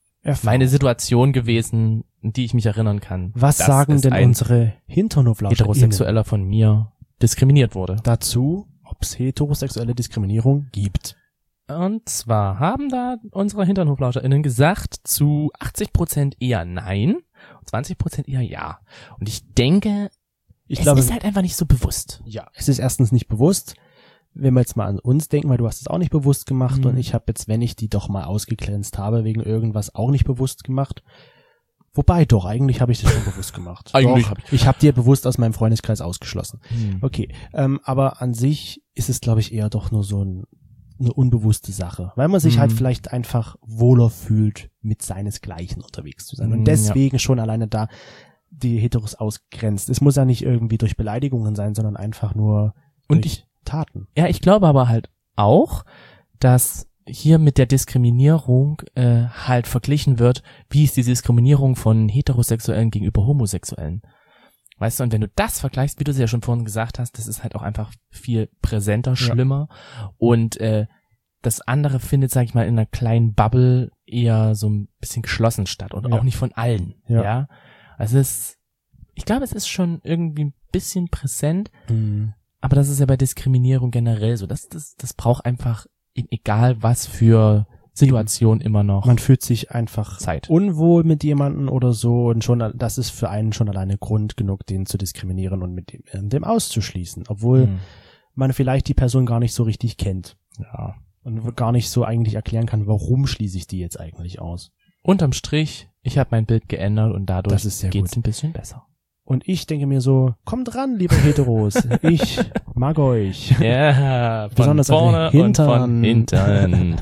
Situation gewesen, an die ich mich erinnern kann. Was dass sagen es denn ein unsere HinternhoflauscherInnen Heterosexueller von mir diskriminiert wurde? dazu, ob es heterosexuelle Diskriminierung gibt? Und zwar haben da unsere HinternhoflauscherInnen gesagt, zu 80% eher nein, 20% eher ja. Und ich denke, Ich es glaube, ist halt einfach nicht so bewusst. ja, es ist erstens nicht bewusst. Wenn wir jetzt mal an uns denken, weil du hast es auch nicht bewusst gemacht und ich habe jetzt, wenn ich die doch mal ausgeglänzt habe, wegen irgendwas auch nicht bewusst gemacht. Wobei doch, eigentlich habe ich das schon bewusst gemacht. Eigentlich Doch, hab ich habe dir bewusst aus meinem Freundeskreis ausgeschlossen. Okay, aber an sich ist es, glaube ich, eher doch nur so eine unbewusste Sache, weil man sich halt vielleicht einfach wohler fühlt, mit seinesgleichen unterwegs zu sein und deswegen schon alleine da die Heteros ausgrenzt. Es muss ja nicht irgendwie durch Beleidigungen sein, sondern einfach nur durch Taten. Ja, ich glaube aber halt auch, dass hier mit der Diskriminierung halt verglichen wird, wie ist die Diskriminierung von Heterosexuellen gegenüber Homosexuellen. Weißt du, und wenn du das vergleichst, wie du es ja schon vorhin gesagt hast, das ist halt auch einfach viel präsenter, schlimmer und das andere findet, sag ich mal, in einer kleinen Bubble eher so ein bisschen geschlossen statt und auch nicht von allen, ja. Also ich glaube, es ist schon irgendwie ein bisschen präsent, aber das ist ja bei Diskriminierung generell so. Das braucht einfach, egal was für Situation immer noch. Man fühlt sich einfach Zeit. unwohl mit jemandem oder so und schon, das ist für einen schon alleine Grund genug, den zu diskriminieren und mit dem auszuschließen, obwohl man vielleicht die Person gar nicht so richtig kennt. Ja. Und gar nicht so eigentlich erklären kann, warum schließe ich die jetzt eigentlich aus. Unterm Strich, ich habe mein Bild geändert und dadurch gut. geht's ein bisschen besser. Und ich denke mir so, kommt ran, liebe Heteros, ich mag euch. Ja, von Besonders vorne und von hinten.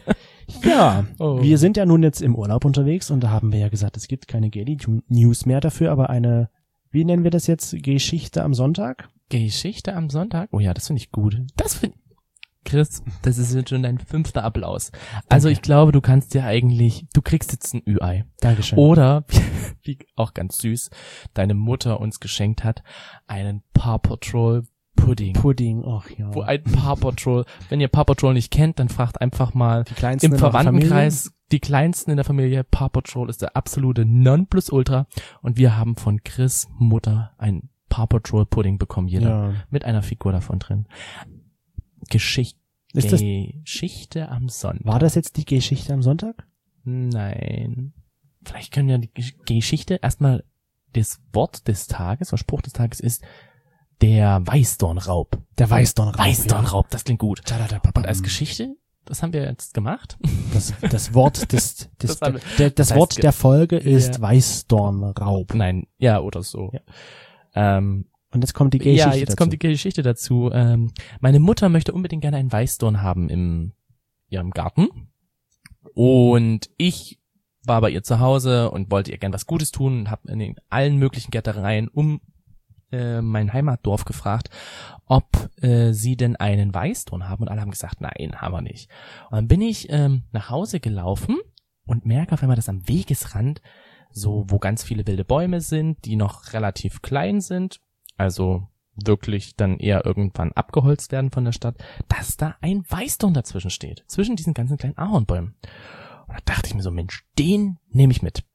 Ja, wir sind ja nun jetzt im Urlaub unterwegs und da haben wir ja gesagt, es gibt keine Geli-News mehr dafür, aber eine, wie nennen wir das jetzt, Geschichte am Sonntag? Geschichte am Sonntag? Oh ja, das finde ich gut. Chris, das ist jetzt schon dein 5. Applaus. Also ich glaube, du kriegst jetzt ein Ü-Ei. Dankeschön. Oder, wie auch ganz süß, deine Mutter uns geschenkt hat, einen Paw Patrol Pudding. Ach ja. Wo ein Paw Patrol, wenn ihr Paw Patrol nicht kennt, dann fragt einfach mal Die Kleinsten im in eurer Verwandtenkreis, die Kleinsten in der Familie. Paw Patrol ist der absolute Nonplusultra. Und wir haben von Chris Mutter ein Paw Patrol Pudding bekommen, jeder. Ja. Mit einer Figur davon drin. Geschichte am Sonntag. War das jetzt die Geschichte am Sonntag? Nein. Vielleicht können wir die Geschichte erstmal, das Wort des Tages, der Spruch des Tages ist der Weißdornraub. Der Weißdornraub. Weißdornraub, das klingt gut. Ja. Und als Geschichte, das haben wir jetzt gemacht. Das Wort das heißt Wort der Folge ist Weißdornraub. Nein, ja, oder so. Ja. Und jetzt kommt die Geschichte Ja, jetzt kommt die Geschichte dazu. Meine Mutter möchte unbedingt gerne einen Weißdorn haben in ihrem Garten. Und ich war bei ihr zu Hause und wollte ihr gern was Gutes tun und habe in allen möglichen Gärtnereien mein Heimatdorf gefragt, ob sie denn einen Weißdorn haben. Und alle haben gesagt, nein, haben wir nicht. Und dann bin ich nach Hause gelaufen und merke auf einmal, dass am Wegesrand, so wo ganz viele wilde Bäume sind, die noch relativ klein sind, also wirklich dann eher irgendwann abgeholzt werden von der Stadt, dass da ein Weißdorn dazwischen steht, zwischen diesen ganzen kleinen Ahornbäumen. Und da dachte ich mir so, Mensch, den nehme ich mit.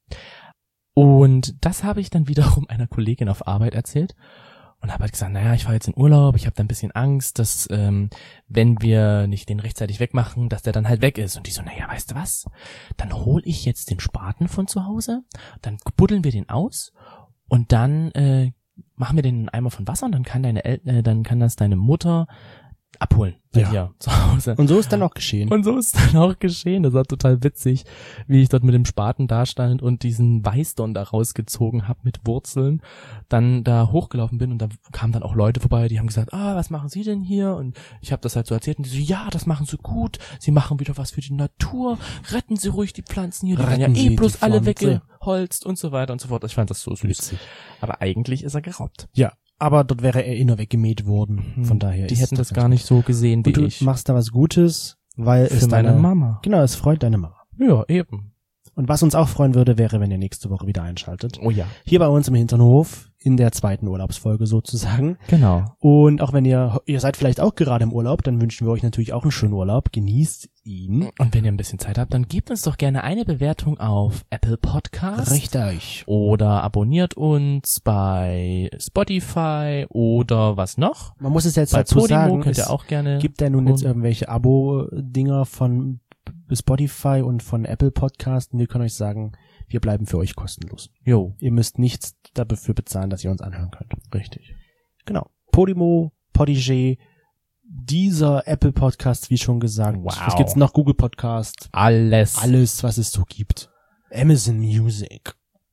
Und das habe ich dann wiederum einer Kollegin auf Arbeit erzählt und habe halt gesagt, naja, ich fahre jetzt in Urlaub, ich habe da ein bisschen Angst, dass wenn wir nicht den rechtzeitig wegmachen, dass der dann halt weg ist. Und die so, naja, weißt du was, dann hole ich jetzt den Spaten von zu Hause, dann buddeln wir den aus und dann machen wir den in einen Eimer von Wasser und dann kann das deine Mutter abholen bei dir zu Hause. Und so ist dann auch geschehen. Das war total witzig, wie ich dort mit dem Spaten da stand und diesen Weißdorn da rausgezogen habe mit Wurzeln, dann da hochgelaufen bin und da kamen dann auch Leute vorbei, die haben gesagt, was machen Sie denn hier? Und ich habe das halt so erzählt und die so, ja, das machen Sie gut, Sie machen wieder was für die Natur, retten Sie ruhig die Pflanzen hier, die werden ja bloß alle weggeholzt und so weiter und so fort. Ich fand das so süß. Witzig. Aber eigentlich ist er geraubt. Ja. Aber dort wäre er nur weggemäht worden. Von daher. Die hätten das gar nicht so gesehen wie du ich. Du machst da was Gutes, weil für meine Mama. Genau, es freut deine Mama. Ja, eben. Und was uns auch freuen würde, wäre, wenn ihr nächste Woche wieder einschaltet. Oh ja. Hier bei uns im Hinternhof, in der zweiten Urlaubsfolge sozusagen. Genau. Und auch wenn ihr seid vielleicht auch gerade im Urlaub, dann wünschen wir euch natürlich auch einen schönen Urlaub. Genießt ihn. Und wenn ihr ein bisschen Zeit habt, dann gebt uns doch gerne eine Bewertung auf Apple Podcast. Richtig. Oder abonniert uns bei Spotify oder was noch? Man muss es jetzt bei dazu Podimo sagen, könnt ihr auch gerne. Gibt ja nun jetzt irgendwelche Abo-Dinger von Spotify und von Apple Podcast und wir können euch sagen, wir bleiben für euch kostenlos. Jo. Ihr müsst nichts dafür bezahlen, dass ihr uns anhören könnt. Richtig. Genau. Podimo, Podigy, dieser Apple Podcast, wie schon gesagt. Wow. Was gibt's noch? Google Podcast. Alles, was es so gibt. Amazon Music.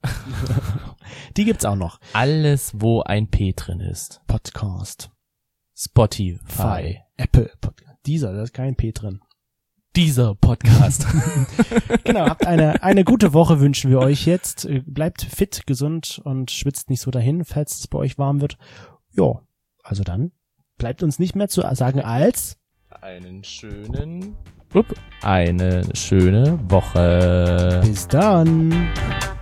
Die gibt's auch noch. Alles, wo ein P drin ist. Podcast. Spotify. Apple Podcast. Da ist kein P drin. Dieser Podcast. Genau, habt eine gute Woche wünschen wir euch jetzt. Bleibt fit, gesund und schwitzt nicht so dahin, falls es bei euch warm wird. Ja, also dann bleibt uns nicht mehr zu sagen als eine schöne Woche. Bis dann.